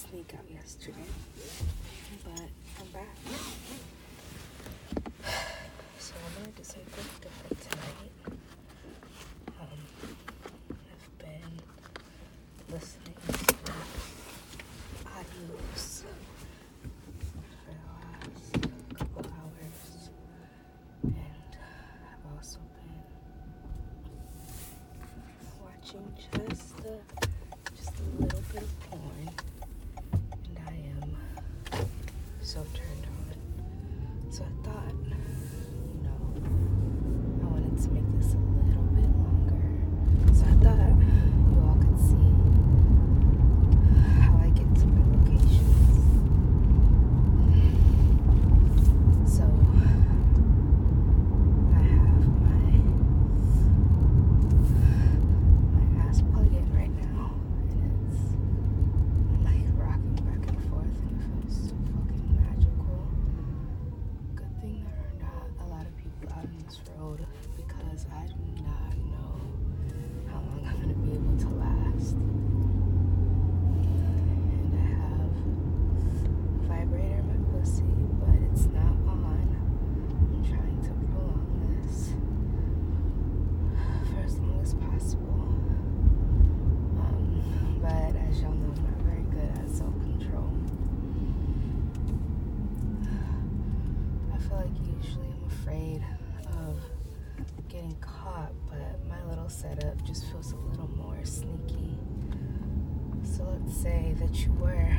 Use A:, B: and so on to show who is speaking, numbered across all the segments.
A: sneak out yesterday, but I'm back. So I'm gonna do something different tonight. I've been listening to audios for the last couple hours, and I've also been watching just a little bit of porn, and I am so turned on. So I thought, I wanted to make this a little bit longer. So I thought you all could see how I get to my locations. So I have my ass plugged in right now, and it's like rocking back and forth, and it feels so fucking magical. Good thing there are not a lot of people out on this road, because I do not know how long I'm gonna be able to last. And I have a vibrator in my pussy, but it's not on. I'm trying to prolong this for as long as possible. But as y'all know, I'm not very good at self-control. I feel like usually I'm afraid of getting caught, but my little setup just feels a little more sneaky. So let's say that you were,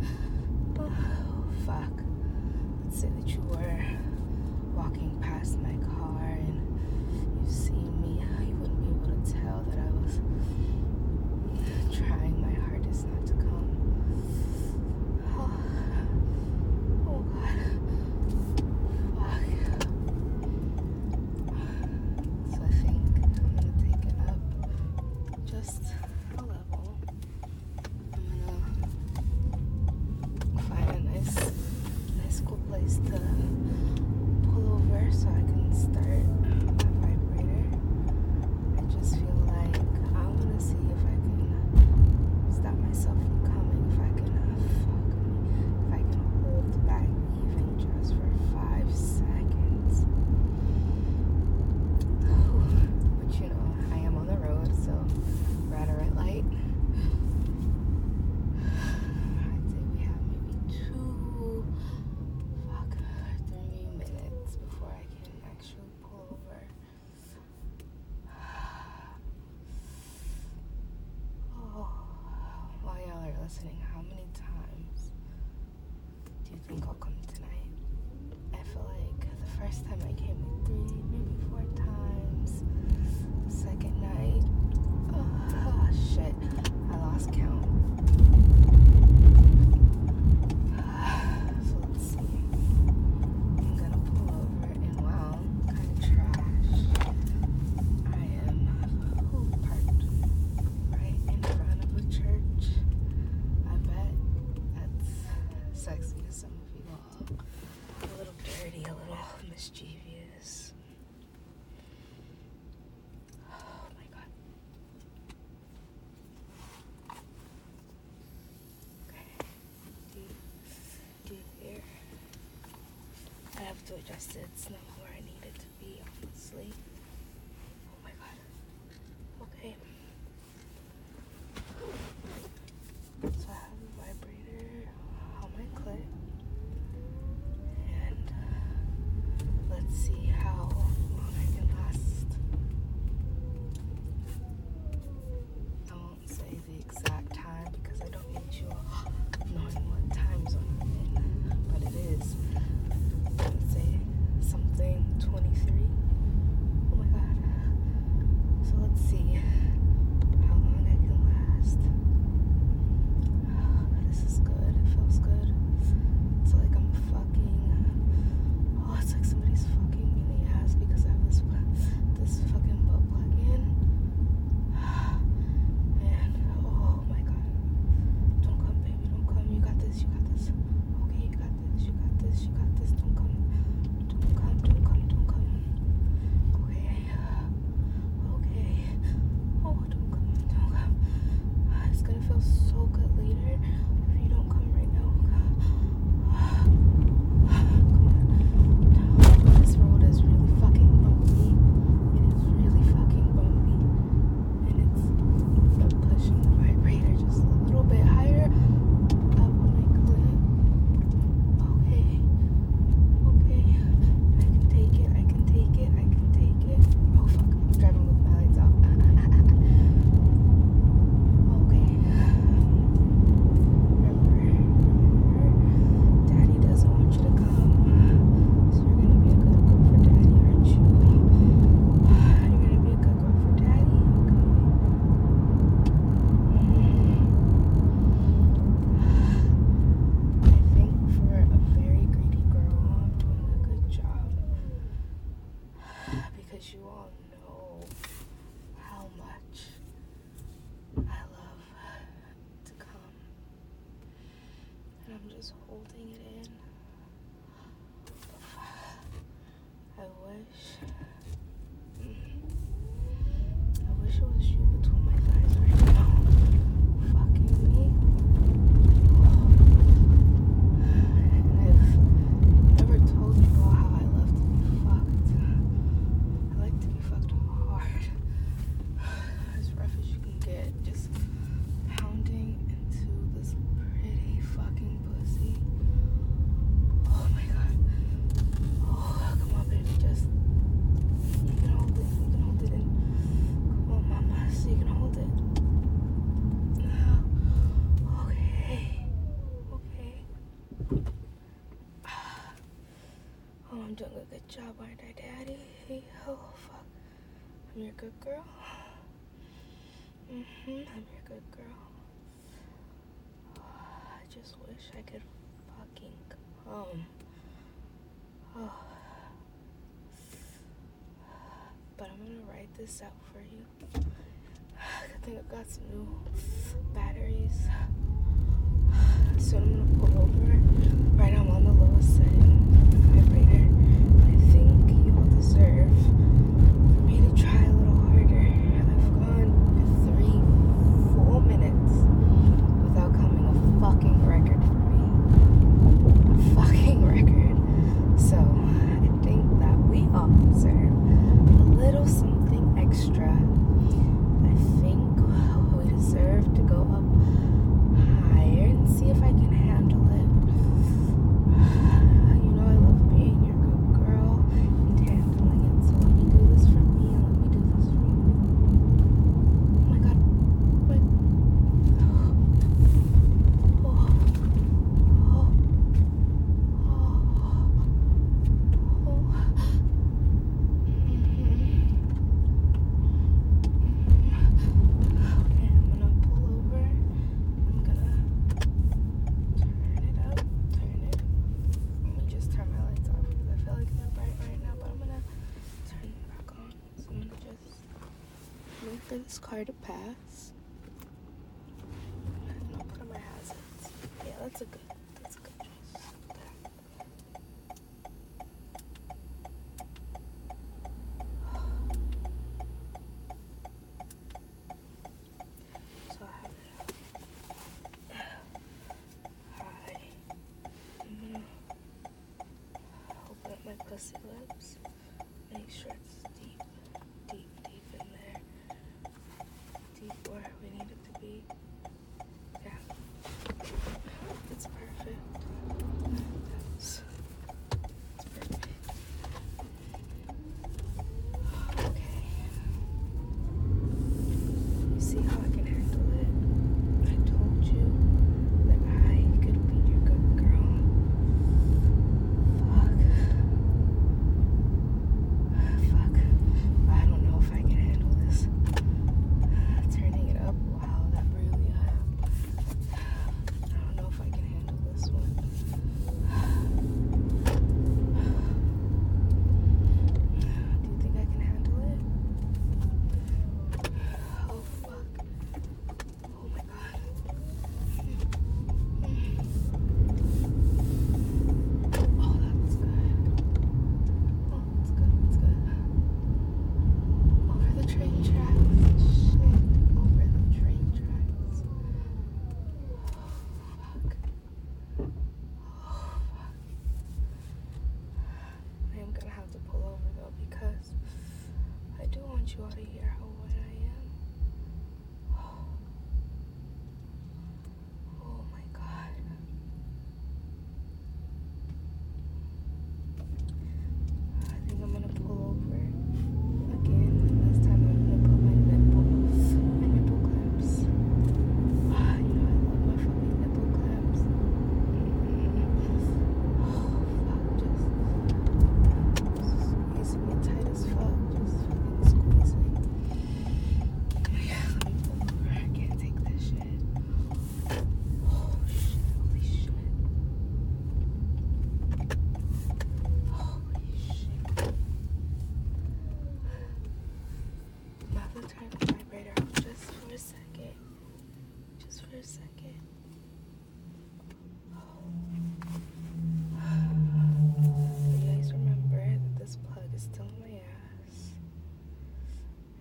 A: let's say that you were walking past my car and you see me, you wouldn't be able to tell that I was trying my hardest not to come. Oh God. Fuck. So I think I'm gonna take it up just a level. I'm gonna find a nice cool place to pull over so I can start my vibrator. I just feel like I wanna see if I can stop myself from coming, if I can hold back even just for 5 seconds. But I am on the road, so we're at a red light. I'd say we have maybe 3 minutes before I can actually pull over. Oh, while y'all are listening, how many times do you think I'll come tonight? I feel like the first time I came like 3, maybe 4 times. Second night, oh shit, I lost count. So let's see. I'm gonna pull over, and wow, kind of trash. I am parked right in front of a church. I bet that's sexy to some of you all. A little dirty, a little mischievous. Oh my God. Okay. Do you hear? I have to adjust it. It's not where I need it to be, honestly. Oh my God. Okay. So I have a vibrator on my clit, and let's see how long I can last. I won't say the exact time because I don't need you knowing what time zone I'm in, but it is, let's say, something 23. Oh my God. So let's see how long I can last. This is good. It feels good. It's like I'm fucking. Oh, it's like somebody's fucking me in the ass because I have this fucking butt plug in. And oh my God. Don't come, baby. Don't come. You got this. You got this. Okay, you got this. You got this. You got this. Don't come. Don't come. Don't come. Don't come. Okay. Okay. just holding it in. I wish it was you between my thighs right now, fucking me. And I've never told you all how I love to be fucked. I like to be fucked hard, as rough as you can get, just pounding into this pretty fucking pussy. Oh my god. Oh, come on, baby, just, you can hold it, and come on, mama, so you can hold it. Okay. Oh, I'm doing a good job, aren't I, Daddy? Oh, fuck. I'm your good girl. I'm your good girl. I just wish I could fucking come. Oh. But I'm gonna write this out for you. I think I've got some new batteries. So I'm gonna pull over. Right now I'm on the lowest setting vibrator. I think you all deserve for me to try a little harder. I've gone 3 full minutes without coming, a fucking record for me. A fucking record. So I think that we all deserve a little something extra. I think we deserve to go up higher and see if I can handle it. You know I love being your good girl and handling it, so let me do this for me and let me do this for you. Oh my god. Wait. For this car to pass, and I'll put on my hazards. Yeah, that's a good choice. So I have it up high. I'm gonna open up my pussy lips, make sure it's deep in there. Deep where we need it to be. Yeah. It's perfect. It's perfect. Okay. You see how I can handle it? I told you that I could be your good girl. Fuck. I don't know if I can handle this. Turning it up, wow, that really, I don't know if I can handle this one. Do you think I can handle it? Oh, fuck. Oh my god. Oh, that's good. Oh, it's good. Over the train tracks. Shit. Over the train tracks. Oh, fuck. I am gonna have to pull over though because I do want you all to hear how wet I am. Oh my god. I think I'm gonna pull over again. This time I'm gonna put my nipple clamps. You know I love my fucking nipple clamps. Oh fuck, just squeezing it tight as fuck. Just fucking squeezing.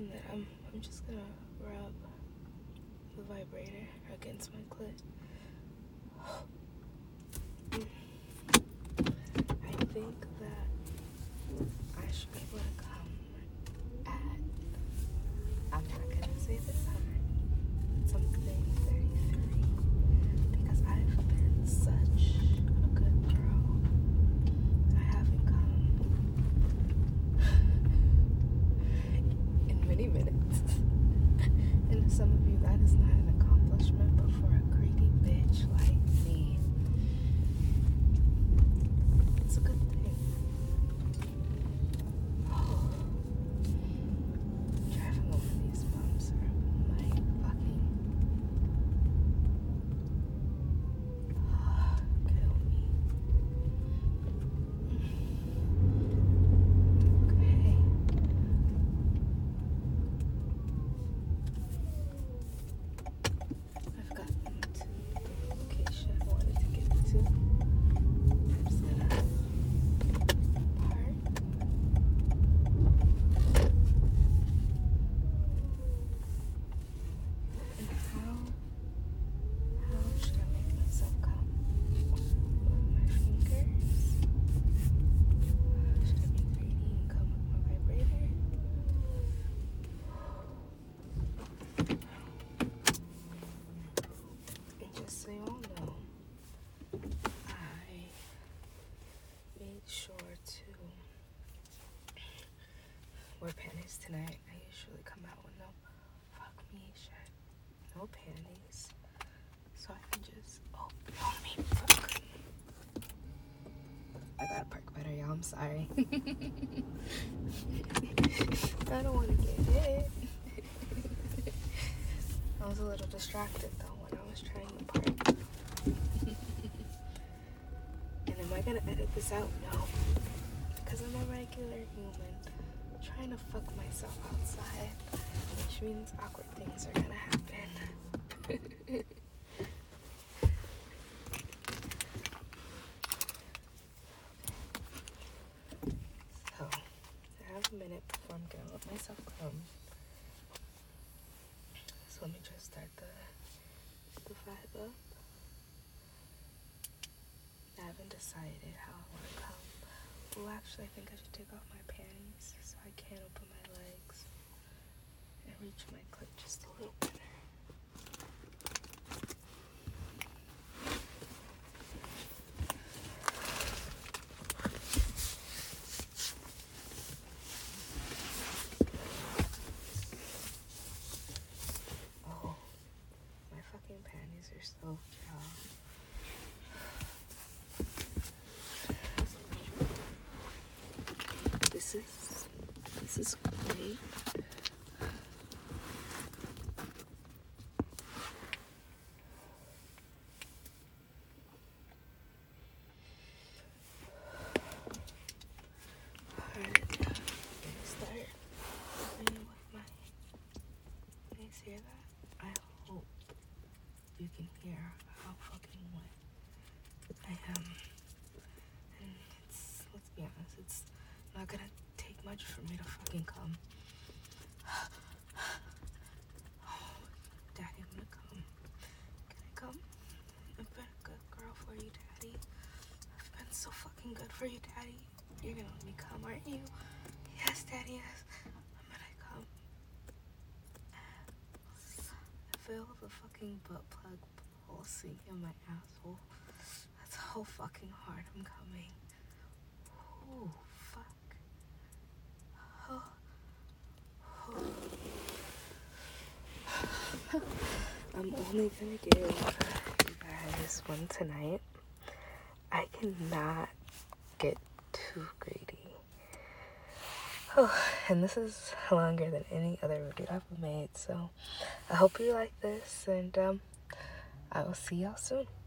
A: And then I'm just gonna rub the vibrator against my clit. I think that I should be able to come at, I'm not gonna say the number, something 33, because I've been such a good girl. I haven't come in many minutes. And to some of you, that is not an accomplishment, but for a greedy bitch like me, it's a good thing. Driving over these bumps are my fucking kill me. Okay. I've gotten to the location I wanted to get to. I'm just gonna park. And how should I make myself come? With my fingers? Should I be greedy and come with my vibrator? And just so y'all know, I made sure to wear panties tonight. I usually come out with no fuck me shit, no panties, so I can just fuck. I gotta park better, y'all. I'm sorry. I don't want to get hit. I was a little distracted though when I was trying to park. And am I gonna edit this out? No, because I'm a regular human trying to fuck myself outside, which means awkward things are gonna happen. So, I have a minute before I'm gonna let myself come. So let me just start the vibe up. I haven't decided how I want to come. Well, actually, I think I should take off my panties so I can open my legs and reach my clit just a little better. Oh, my fucking panties are so dry. This is great. Alright, let me start playing with my, you guys hear that? I hope you can hear how fucking wet I am. And let's be honest, it's not gonna take much for me to fucking come. Oh, Daddy, I'm gonna come. Can I come? I've been a good girl for you, Daddy. I've been so fucking good for you, Daddy. You're gonna let me come, aren't you? Yes, Daddy, yes. I'm gonna come. I feel the fucking butt plug pulsing in my asshole. That's how fucking hard I'm coming. Ooh, fuck. Oh. I'm only gonna give you guys one tonight. I cannot get too greedy. Oh, and this is longer than any other video I've made, so I hope you like this, and I will see y'all soon.